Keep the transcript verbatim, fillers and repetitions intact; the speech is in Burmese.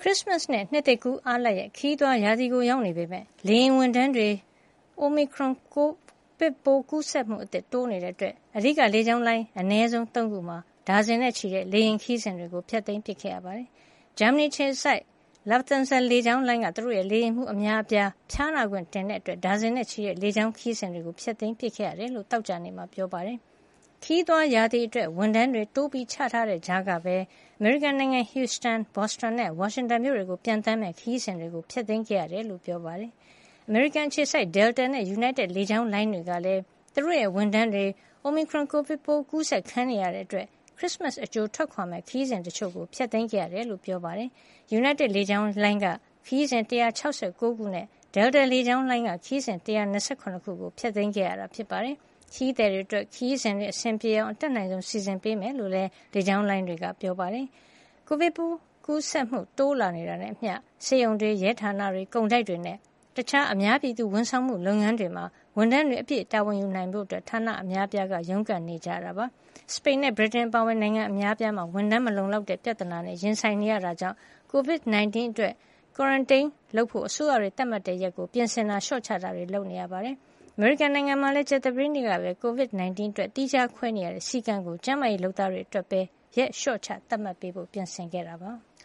စ်မတ်နဲ့နှစ်သစ်ကူးအားလပ်ရက်ခရီးသွားရာသီကိုရောက်နေပေမဲ့လေယာဉ်ဝန်ထမ်းတွေ Omicron ကိုဗစ်ပိုးကူးစက်မှုအသစ်တိုးနေတဲ့အတွက်အဓိကလေကြောင်းလိုင်းအနည်းဆုံးသုံးခုမှာဒါဇင်နဲ့ချီတဲ့လေယာဉ်ခရီးစဉ်တွေကိုဖျက်သိမ်းပစ်ခဲ့ရပါတယ်။ဂျာမနီခြေစိုက် Lufthansa လေကြောင်းလိုင်းကသူတို့ရဲ့လေယာဉ်မှုအများအပြားဖျားနာခွင့်တင်တဲ့အတွက်ဒါဇင်နဲ့ချီတဲ့လေကြောင်းခရီးစဉ်တွေကိုဖျက်သိမ်းပစ်ခဲ့ရတယ်လို့သောကြာနေ့မှာပြောပါတယ်။ခရီးသွားရာသီအတွက်ဝန်ထမ်းတွေတိုးပြီးချထားတဲ့ကြားကပဲအမေရိကန်နိုင်ငံ Houston, Boston နဲ့ Washington မြို့တွေကိုပြန်တမ်းမဲ့ခရီးစဉ်တွေကိုဖျက်သိမ်းခဲ့ရတယ်လို့ပြောပါတယ်။အမေရိကန်ခြေစိုက် Delta နဲ့ United လေကြောင်းလိုင်းတွေကလည်းသူတို့ရဲ့ဝန်ထမ်းတွေ Omicron ကိုဗစ်ပိုးကူးစက်ခံနေရတဲ့အတွက်ခရစ်စမတ်အကြိုထွက်ခွာမဲ့ခရီးစဉ်တချို့ကိုဖျက်သိမ်းခဲ့ရတယ်လို့ပြောပါတယ်။ United လေကြောင်းလိုင်းကခရီးစဉ်one hundred sixty-nineခုနဲ့ Delta လေကြောင်းလိုင်းကခရီးစဉ်one hundred twenty-sevenခုကိုဖျက်သိမ်းခဲ့ရတာဖြစ်ပါတယ်။ခရီးသည်တွေအတွက်ခရီးစဉ်တွေအဆင်ပြေအောင်အတတ်နိုင်ဆုံးစီစဉ်ပေးမယ်လို့လည်းလေကြောင်းလိုင်းတွေကပြောပါတယ်။ကိုဗစ်ပိုးကူးစက်မှုတိုးလာနေတာနဲ့အမျှဆေးရုံတွေရဲဌာနတွေကုန်တိုက်တွေနဲ့တခြားအများပြည်သူဝန်ဆောင်မှုလုပ်ငန်းတွေမှာဝန်ထမ်းတွေအပြည့်တာဝန်ယူနိုင်ဖို့အတွက်ဌာနအများပြားကရုန်းကန်နေကြတာပါ။စပိန်နဲ့ဗြိတိန်ပါဝင်နိုင်ငံအများပြားမှာဝန်ထမ်းမလုံလောက်တဲ့ပြဿနာနဲ့ရင်ဆိုင်နေရတာကြောင့် ကိုဗစ်၁၉ အတွက် quarantine လုပ်ဖို့အစိုးရတွေတတ်မှတ်တဲ့ရက်ကိုပြင်ဆင်တာလျှော့ချတာတွေလုပ်နေရပါတယ်။အမေရိကန်နိုင်ငံမှာလည်းကြာသပတေးနေ့ကပဲ ကိုဗစ်၁၉ အတွက်တိကျခွဲနေရတဲ့စည်းကမ်းကိုကျန်းမာရေးလုပ်သားတွေအတွက်ပဲရက်လျှော့ချသတ်မှတ်ပေးဖို့ပြင်ဆင်ခဲ့တာပါ။